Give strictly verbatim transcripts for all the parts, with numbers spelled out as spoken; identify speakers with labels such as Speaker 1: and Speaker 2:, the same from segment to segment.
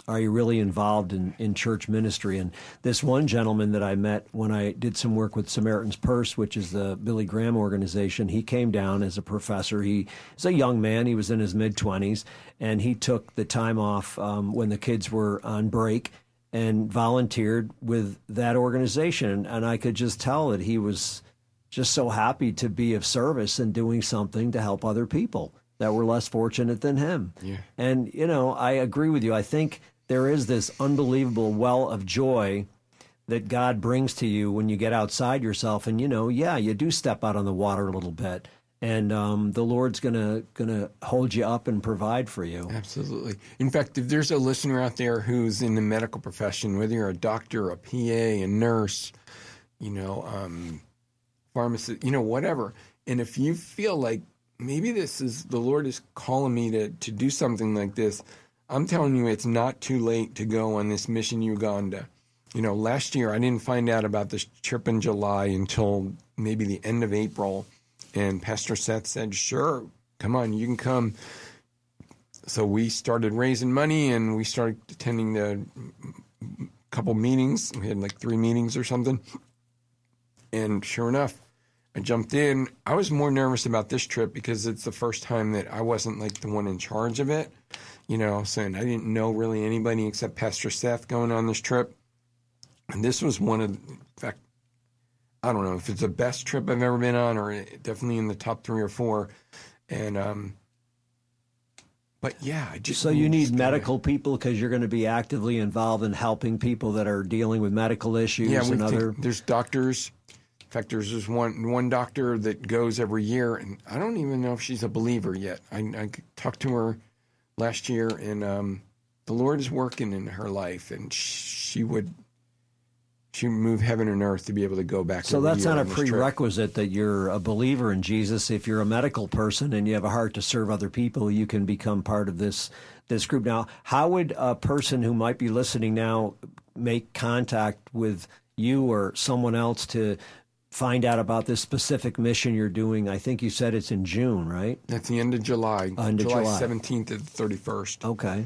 Speaker 1: are you really involved in, in church ministry? And this one gentleman that I met when I did some work with Samaritan's Purse, which is the Billy Graham organization, he came down as a professor. He is a young man. He was in his mid-twenties, and he took the time off um, when the kids were on break and volunteered with that organization. And I could just tell that he was just so happy to be of service and doing something to help other people that were less fortunate than him.
Speaker 2: Yeah.
Speaker 1: And, you know, I agree with you. I think there is this unbelievable well of joy that God brings to you when you get outside yourself. And, you know, yeah, you do step out on the water a little bit. And um, the Lord's gonna gonna hold you up and provide for you.
Speaker 2: Absolutely. In fact, if there's a listener out there who's in the medical profession, whether you're a doctor, a P A, a nurse, you know, um, pharmacist, you know, whatever, and if you feel like maybe this is the Lord is calling me to to do something like this, I'm telling you, it's not too late to go on this mission Uganda. You know, last year I didn't find out about this trip in July until maybe the end of April. And Pastor Seth said, sure, come on, you can come. So we started raising money, and we started attending the couple meetings. We had like three meetings or something. And sure enough, I jumped in. I was more nervous about this trip because it's the first time that I wasn't like the one in charge of it. You know, saying I didn't know really anybody except Pastor Seth going on this trip. And this was one of, in fact, I don't know if it's the best trip I've ever been on, or definitely in the top three or four. And, um, but yeah, I just.
Speaker 1: So you need medical people because you're going to be actively involved in helping people that are dealing with medical issues
Speaker 2: yeah,
Speaker 1: and other.
Speaker 2: There's doctors. In fact, there's this one one doctor that goes every year, and I don't even know if she's a believer yet. I, I talked to her last year, and um, the Lord is working in her life, and she would. She moved heaven and earth to be able to go back.
Speaker 1: So that's not a
Speaker 2: trip.
Speaker 1: prerequisite that you're a believer in Jesus. If you're a medical person and you have a heart to serve other people, you can become part of this this group. Now, how would a person who might be listening now make contact with you or someone else to find out about this specific mission you're doing? I think you said it's in June, right?
Speaker 2: That's the end of July.
Speaker 1: End of
Speaker 2: July
Speaker 1: July.
Speaker 2: seventeenth to the thirty-first.
Speaker 1: Okay.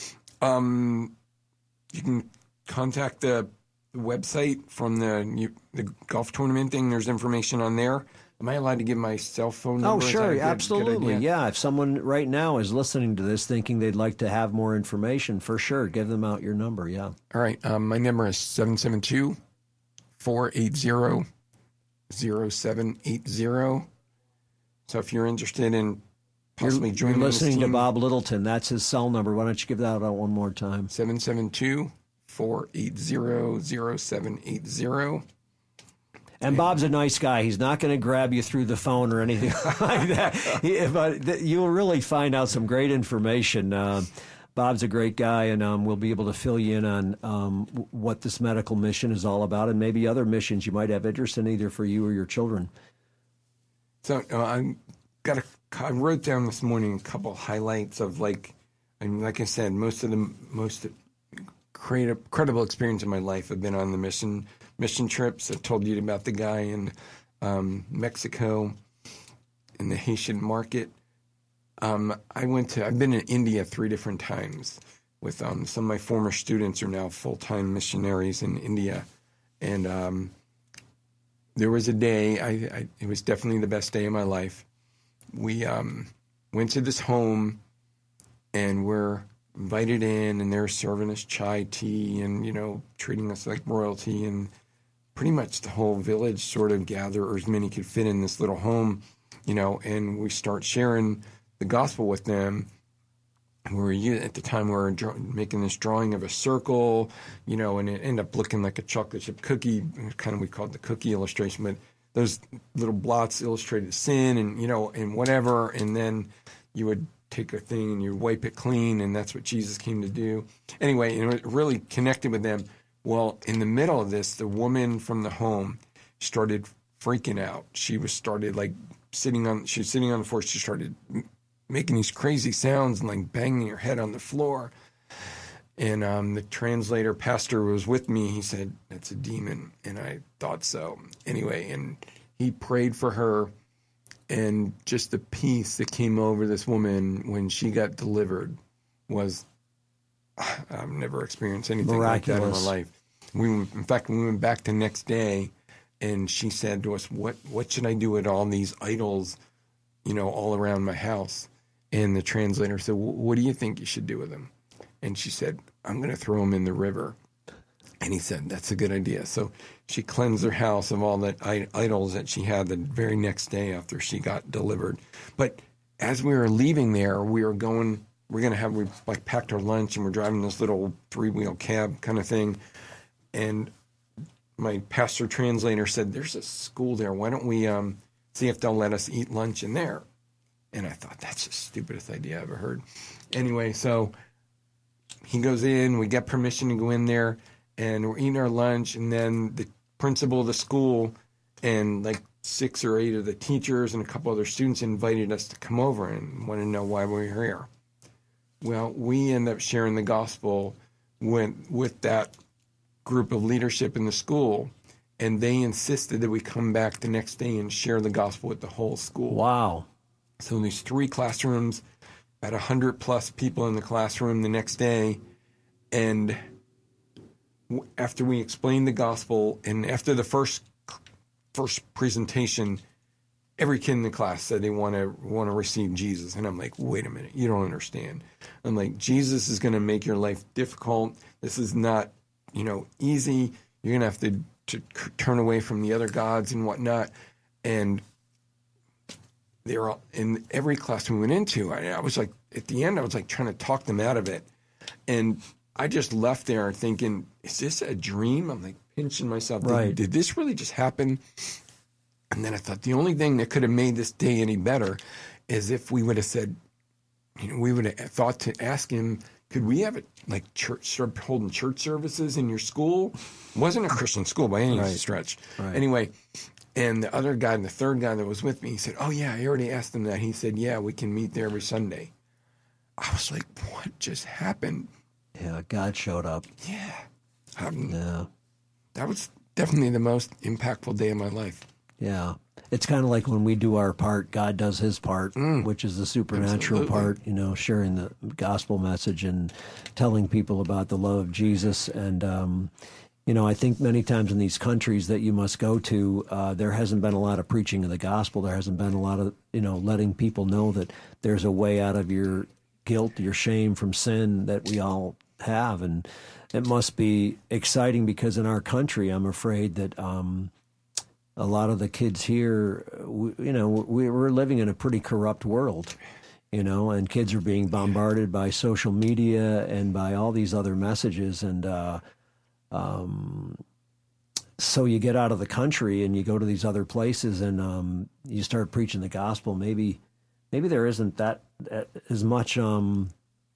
Speaker 2: Um, you can contact the website from the the golf tournament thing. There's information on there. Am I allowed to give my cell phone number?
Speaker 1: Oh, sure,
Speaker 2: good,
Speaker 1: absolutely.
Speaker 2: good
Speaker 1: yeah, if someone right now is listening to this thinking they'd like to have more information, for sure, give them out your number, yeah.
Speaker 2: All right, um, my number is seven seven two, four eight zero, zero seven eight zero. So if you're interested in possibly
Speaker 1: you're,
Speaker 2: joining
Speaker 1: you're listening
Speaker 2: this team,
Speaker 1: to Bob Littleton. That's his cell number. Why don't you give that out one more time?
Speaker 2: seven seven two, four eight zero, zero seven eight zero.
Speaker 1: And Bob's a nice guy. He's not going to grab you through the phone or anything like that. He, but you'll really find out some great information. Uh, Bob's a great guy, and um, we'll be able to fill you in on um, what this medical mission is all about, and maybe other missions you might have interest in, either for you or your children.
Speaker 2: So uh, I got a, I wrote down this morning a couple highlights of, like, and like I said, most of the most creative, incredible experience in my life have been on the mission mission trips. I told you about the guy in um, Mexico, in the Haitian market. Um, I went to. I've been in India three different times with um, some of my former students are now full time missionaries in India, and um, there was a day. I, I it was definitely the best day of my life. We um, went to this home, and we're invited in, and they're serving us chai tea, and you know, treating us like royalty, and pretty much the whole village sort of gathered, or as many could fit in this little home, you know, and we start sharing the gospel with them. We were at the time we were draw- making this drawing of a circle, you know, and it ended up looking like a chocolate chip cookie. Kind of we called it the cookie illustration, but those little blots illustrated sin and you know and whatever, and then you would take a thing and you wipe it clean, and that's what Jesus came to do. Anyway, and it really connected with them. Well, in the middle of this, the woman from the home started freaking out. She was started like sitting on. She was sitting on the floor. She started making these crazy sounds and like banging her head on the floor. And um, the translator pastor was with me. He said, "That's a demon," and I thought so. Anyway, and he prayed for her, and just the peace that came over this woman when she got delivered was I've never experienced anything like that in my life. We, in fact, we went back the next day, and she said to us, "What what should I do with all these idols, you know, all around my house?" And the translator said, "What do you think you should do with them?" And she said, "I'm going to throw them in the river." And he said, "That's a good idea." So she cleansed her house of all the idols that she had the very next day after she got delivered. But as we were leaving there, we were going, we're going to have, we like packed our lunch and we're driving this little three-wheel cab kind of thing. And my pastor translator said, "There's a school there. Why don't we um, see if they'll let us eat lunch in there?" And I thought, that's the stupidest idea I ever heard. Anyway, so he goes in, we get permission to go in there, and we're eating our lunch, and then the principal of the school and like six or eight of the teachers and a couple other students invited us to come over and want to know why we're here. Well, we end up sharing the gospel with, with that group of leadership in the school, and they insisted that we come back the next day and share the gospel with the whole school.
Speaker 1: Wow.
Speaker 2: So these three classrooms, about one hundred plus people in the classroom the next day, and after we explained the gospel, and after the first first presentation, every kid in the class said they want to want to receive Jesus. And I'm like, wait a minute, you don't understand. I'm like, Jesus is going to make your life difficult. This is not, you know, easy. You're going to have to, to turn away from the other gods and whatnot. And they're all, in every class we went into, I, I was like, at the end, I was like trying to talk them out of it. And I just left there thinking, is this a dream? I'm like pinching myself.
Speaker 1: Right.
Speaker 2: Did, did this really just happen? And then I thought the only thing that could have made this day any better is if we would have said, you know, we would have thought to ask him, could we have it like church, start holding church services in your school? It wasn't a Christian school by any
Speaker 1: right.
Speaker 2: stretch.
Speaker 1: Right.
Speaker 2: Anyway, and the other guy, the third guy that was with me, he said, oh yeah, I already asked him that. He said, yeah, we can meet there every Sunday. I was like, what just happened?
Speaker 1: Yeah, God showed up.
Speaker 2: Yeah. Um,
Speaker 1: Yeah.
Speaker 2: That was definitely the most impactful day of my life.
Speaker 1: Yeah. It's kind of like when we do our part, God does his part, mm. which is the supernatural
Speaker 2: Absolutely.
Speaker 1: part, you know, sharing the gospel message and telling people about the love of Jesus. And, um, you know, I think many times in these countries that you must go to, uh, there hasn't been a lot of preaching of the gospel. There hasn't been a lot of, you know, letting people know that there's a way out of your guilt, your shame from sin that we all have. And it must be exciting because in our country, I'm afraid that um, a lot of the kids here, we, you know, we, we're living in a pretty corrupt world, you know, and kids are being bombarded by social media and by all these other messages. And uh, um, so you get out of the country and you go to these other places and um, you start preaching the gospel. Maybe, maybe there isn't that as much um,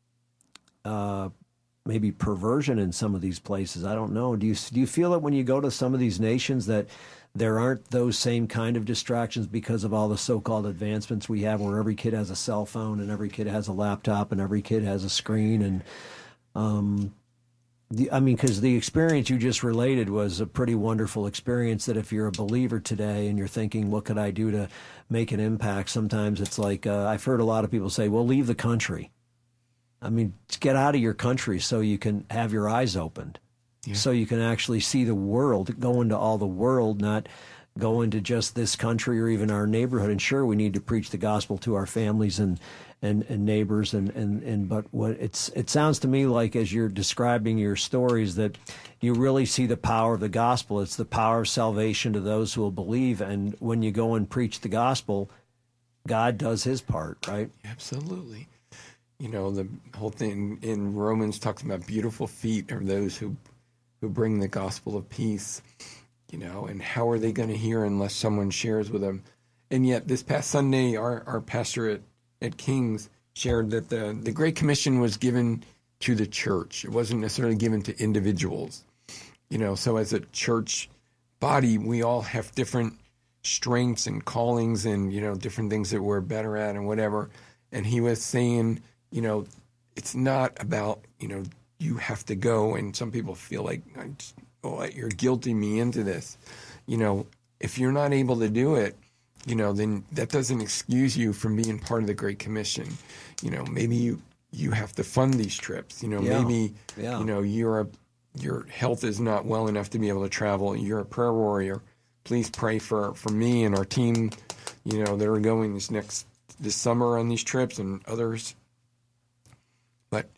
Speaker 1: uh, maybe perversion in some of these places. I don't know. Do you do you feel it when you go to some of these nations that there aren't those same kind of distractions because of all the so-called advancements we have, where every kid has a cell phone and every kid has a laptop and every kid has a screen? And um, the, I mean, because the experience you just related was a pretty wonderful experience. That if you're a believer today and you're thinking, what could I do to make an impact? Sometimes it's like uh, I've heard a lot of people say, well, leave the country. I mean, get out of your country so you can have your eyes opened, yeah. so you can actually see the world, go into all the world, not go into just this country or even our neighborhood. And sure, we need to preach the gospel to our families and and, and neighbors. And, and, and but what it's it sounds to me like, as you're describing your stories, that you really see the power of the gospel. It's the power of salvation to those who will believe. And when you go and preach the gospel, God does his part, right?
Speaker 2: Absolutely. You know, the whole thing in Romans talks about beautiful feet are those who who bring the gospel of peace, you know, and how are they going to hear unless someone shares with them? And yet this past Sunday, our, our pastor at, at King's shared that the, the Great Commission was given to the church. It wasn't necessarily given to individuals, you know, so as a church body, we all have different strengths and callings and, you know, different things that we're better at and whatever. And he was saying, you know, it's not about, you know, you have to go. And some people feel like, oh, you're guilting me into this. You know, if you're not able to do it, you know, then that doesn't excuse you from being part of the Great Commission. You know, maybe you, you have to fund these trips. You know,
Speaker 1: Yeah.
Speaker 2: maybe
Speaker 1: Yeah.
Speaker 2: you know you're a, your health is not well enough to be able to travel. You're a prayer warrior. Please pray for, for me and our team. You know, that are going this next this summer on these trips and others. But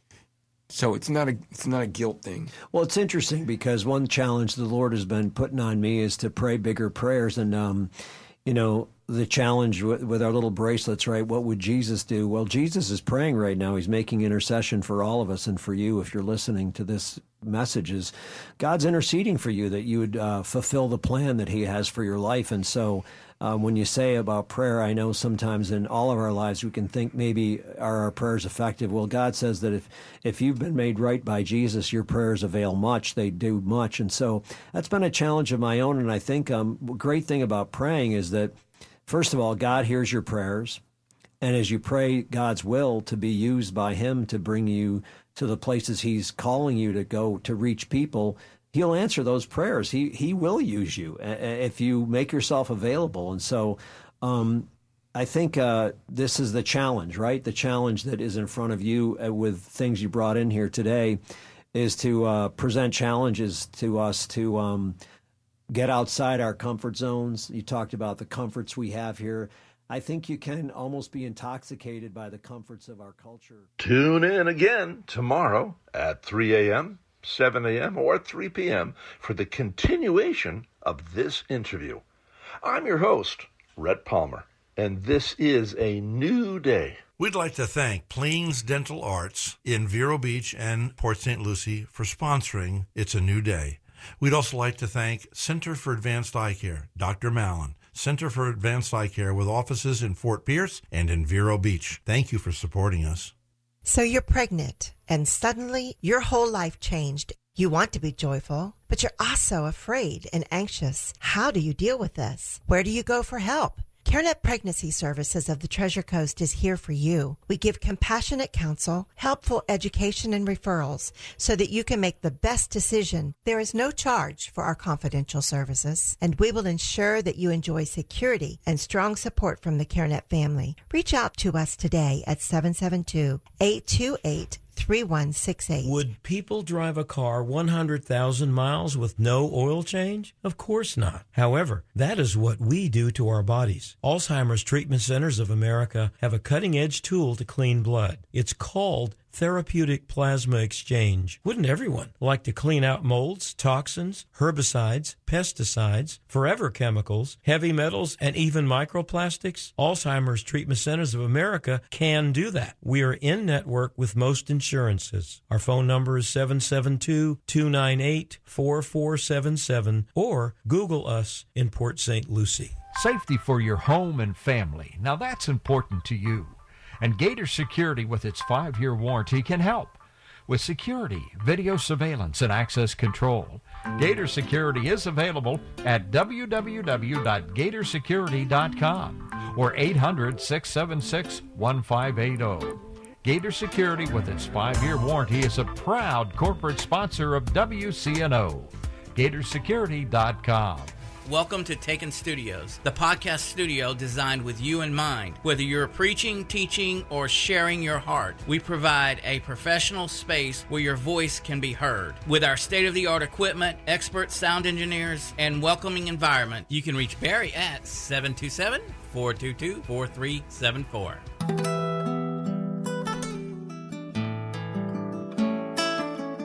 Speaker 2: so it's not a it's not a guilt thing.
Speaker 1: Well, it's interesting because one challenge the Lord has been putting on me is to pray bigger prayers. And, um, you know, the challenge with, with our little bracelets, right? What would Jesus do? Well, Jesus is praying right now. He's making intercession for all of us and for you if you're listening to this message. Is God's interceding for you that you would uh, fulfill the plan that he has for your life. And so um, when you say about prayer, I know sometimes in all of our lives we can think maybe are our prayers effective? Well, God says that if, if you've been made right by Jesus, your prayers avail much. They do much. And so that's been a challenge of my own. And I think um, a great thing about praying is that, first of all, God hears your prayers. And as you pray God's will to be used by him to bring you to the places he's calling you to go to reach people, he'll answer those prayers. He he will use you if you make yourself available. And so um, I think uh, this is the challenge, right? The challenge that is in front of you uh, with things you brought in here today is to uh, present challenges to us to um, get outside our comfort zones. You talked about the comforts we have here. I think you can almost be intoxicated by the comforts of our culture.
Speaker 3: Tune in again tomorrow at three a.m., seven a.m., or three p.m. for the continuation of this interview. I'm your host, Rhett Palmer, and this is a new day.
Speaker 4: We'd like to thank Pleens Dental Arts in Vero Beach and Port Saint Lucie for sponsoring It's a New Day. We'd also like to thank Center for Advanced Eye Care, Doctor Mallon, Center for Advanced Eye Care with offices in Fort Pierce and in Vero Beach. Thank you for supporting us.
Speaker 5: So you're pregnant, and suddenly your whole life changed. You want to be joyful, but you're also afraid and anxious. How do you deal with this? Where do you go for help? CareNet Pregnancy Services of the Treasure Coast is here for you. We give compassionate counsel, helpful education, and referrals so that you can make the best decision. There is no charge for our confidential services, and we will ensure that you enjoy security and strong support from the CareNet family. Reach out to us today at seven seven two, eight two eight, three one six eight.
Speaker 6: Would people drive a car one hundred thousand miles with no oil change? Of course not. However, that is what we do to our bodies. Alzheimer's Treatment Centers of America have a cutting-edge tool to clean blood. It's called Therapeutic Plasma Exchange. Wouldn't everyone like to clean out molds, toxins, herbicides, pesticides, forever chemicals, heavy metals, and even microplastics? Alzheimer's Treatment Centers of America can do that. We are in network with most insurances. Our phone number is seven seven two, two nine eight, four four seven seven or Google us in Port Saint Lucie.
Speaker 7: Safety for your home and family. Now that's important to you. And Gator Security, with its five-year warranty, can help. With security, video surveillance, and access control, Gator Security is available at w w w dot gator security dot com or eight hundred, six seven six, one five eight zero. Gator Security, with its five-year warranty, is a proud corporate sponsor of W C N O. gator security dot com.
Speaker 8: Welcome to Taken Studios, the podcast studio designed with you in mind. Whether you're preaching, teaching, or sharing your heart, we provide a professional space where your voice can be heard. With our state-of-the-art equipment, expert sound engineers, and welcoming environment, you can reach Barry at seven two seven, four two two, four three seven four.